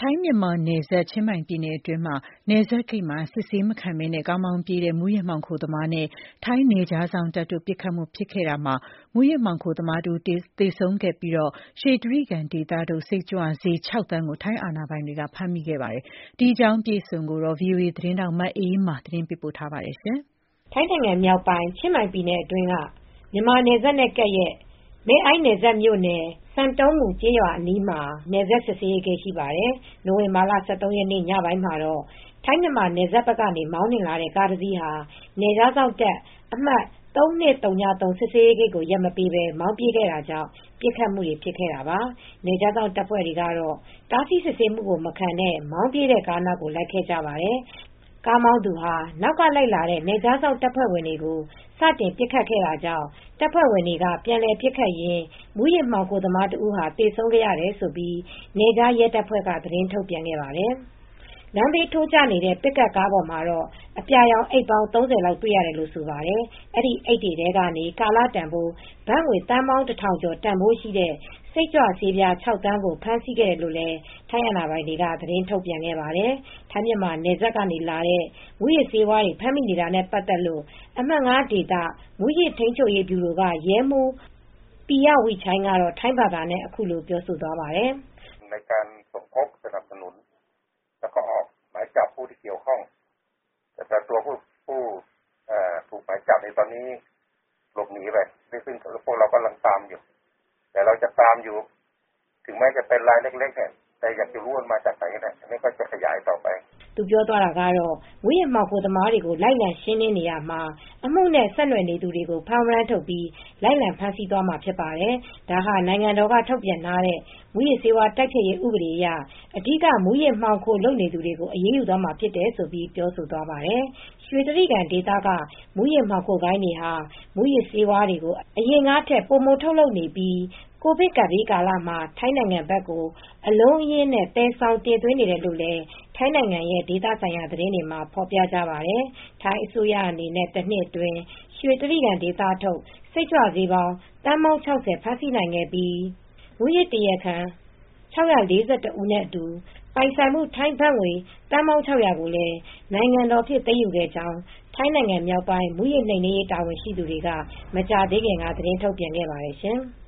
ထိုင်းမြန်မာနယ်စပ်ချင်းမိုင်ပြည်နယ်အတွင်းမှာနယ်စပ်ဂိတ်မှာစစ်ဆေးမခံဘဲကားမောင်းပြေးတဲ့မူးယစ်မှောင်ခိုသမားနဲ့ထိုင်းနယ်ခြားစောင့်တပ်တို့ပစ်ခတ်မှုဖြစ်ခဲ့တာမှာမူးယစ်မှောင်ခိုသမားတစ်ဦးသေဆုံးခဲ့ပြီးရွှေတြိဂံဒေသထုတ်စိတ်ကြွဆေး6 သန်းကိုထိုင်းအာဏာပိုင်တွေကဖမ်းမိခဲ့ပါတယ်။ဒီအကြောင်းအပြည့်အစုံကို VOA သတင်းထောက်မအေးအေးမာသတင်းပေးပို့ထားပါတယ်။ထိုင်းနိုင်ငံမြောက်ပိုင်းချင်းမိုင်ပြည်နယ်အတွင်းကမြန်မာနယ်စပ်နဲ့ကပ်ရက်မဲအိုင်းနယ်စပ်မြို့နယ်စံတုံးမူကျေးရွာအနီးမှာနယ်စပ်စစ်ဆေးရေးဂိတ်ရှိပါတယ်။နိုဝင်ဘာလ 13 ရက်နေ့ညပိုင်းမှာတော့ထိုင်းမြန်မာနယ်စပ်ဘက်ကနေမောင်းနှင်လာတဲ့ကားတစ်စီးဟာနယ်ခြားစောင့်တပ်အမှတ် 3203 စစ်ဆေးရေးဂိတ်ကိုရပ်မပေးဘဲမောင်းပြေးခဲ့တာကြောင့်ပစ်ခတ်မှုတွေဖြစ်ခဲ့တာပါ။နယ်ခြားစောင့်တပ်ဖွဲ့တွေကတော့တားဆီးစစ်ဆေးမှုကိုမခံတဲ့မောင်းပြေးတဲ့ကားနောက်ကိုလိုက်ခဲ့ကြပါတယ်။ကားမောင်းသူဟာနောက်ကလိုက်လာတဲ့နယ်ခြားစောင့်တပ်ဖွဲ့ဝင်တွေကိုစတင်ပစ်ခတ်ခဲ့တာကြောင့်တပ်ဖွဲ့ဝင်တွေကပြန်လည်ပစ်ခတ်ရင်းမူးယစ်မှောင်ခိုသမားတဦးဟာသေဆုံးခဲ့ရတယ်လို့နယ်ခြားရဲတပ်ဖွဲ့ကသတင်းထုတ်ပြန်ခဲ့ပါတယ်။လမ်းဘေးထိုးကျနေတဲ့ပစ်ကပ်ကားပေါ်မှာတော့အပြာရောင်အိတ်ပေါင်း30လောက်တွေ့ရတယ်လို့ဆိုပါတယ်။အဲဒီအိတ်တွေထဲကနေကာလတန်ဖိုးဘတ်ငွေသန်းပေါင်း1000ကျော်တန်ဖိုးရှိတဲ့စိတ်ကြွဆေးပြား6 သန်းကိုဖမ်းဆီးခဲ့တယ်လို့လည်းထိုင်းအာဏာပိုင်တွေကသတင်းထုတ်ပြန်ခဲ့ပါတယ်။ထိုင်းမြန်မာနယ်စပ်ကနေလာတဲ့မူးယစ်ဆေးဝါးတွေဖမ်းမိနေတာနဲ့ပတ်သက်လို့အမှတ် 5 ဒေသမူးယစ်ထိန်းချုပ်ရေးဗျူရိုကရဲမှူးပီယဝိချိုင်းကတော့ထိုင်းဘာသာနဲ့အခုလိုပြောဆိုသွားပါတယ်။ในการสมทบสนับสนุนแล้วก็ออกหมายจับผู้ที่เกี่ยวข้องแต่ตัวผู้ถูกหมายจับในตอนนี้หลบหนีไปซึ่งพวกเรากำลังตามอยู่แต่เราจะตามอยู่ถึงแม้จะเป็นรายเล็กๆเนี่ยแต่อยากจะรู้ว่ามาจากไหนเนี่ยอันนี้ก็จะขยายต่อไปသူပြောသွားတာကတော့မူးယစ်မှောင်ခိုသမားတွေကိုလိုက်လံရှင်းလင်းနေရမှာအမှုနဲ့ဆက်နွယ်နေသူတွေကိုဖမ်းဝရမ်းထုတ်ပြီးလိုက်လံဖမ်းဆီးသွားမှာဖြစ်ပါတယ်။ဒါဟာနိုင်ငံတော်ကထုတ်ပြန်ထားတဲ့မူးယစ်ဆေးဝါးတိုက်ဖျက်ရေးဥပဒေအရအဓိကမူးယစ်မှောင်ခိုလုပ်နေသူတွေကိုအရေးယူသွားမှာဖြစ်တယ်ဆိုပြီးပြောဆိုသွားပါတယ်။ရွှေတြိဂံဒေသကမူးယစ်မှောင်ခိုဂိုဏ်းတွေဟာမူးယစ်ဆေးဝါးတွေကိုအရင်ကထက်ပိုမိုထုတ်လုပ်နေပြီးကိုဗစ်ကပ်ဘေးကာလမှာထိုင်းနိုင်ငံဘက်ကိုအလုံးအရင်းနဲ့သယ်ဆောင်တင်သွင်းနေတယ်လို့လည်းထိုင်းနိုင်ငံရဲ့ဒေသဆိုင်ရာသတင်းတွေမှာဖော်ပြကြပါတယ်။ထိုင်းအစိုးရအနေနဲ့တစ်နှစ်အတွင်းရွှေတြိဂံဒေသထုတ်စိတ်ကြွဆေးပေါင်းသန်းပေါင်း60ဖမ်းဆီးနိုင်ခဲ့ပြီးမူးယစ်တရားခံ641ဦးနဲ့အတူပိုင်ဆိုင်မှုထိုင်းဘတ်ငွေသန်းပေါင်း600ကိုလည်းနိုင်ငံတော်ဖြစ်သိမ်းယူခဲ့ကြောင်းထိုင်းနိုင်ငံမြောက်ပိုင်းမူးယစ်နှိမ်နင်းရေးတာဝန်ရှိသူတွေကမကြာသေးခင်ကသတင်းထုတ်ပြန်ခဲ့ပါတယ်ရှင်။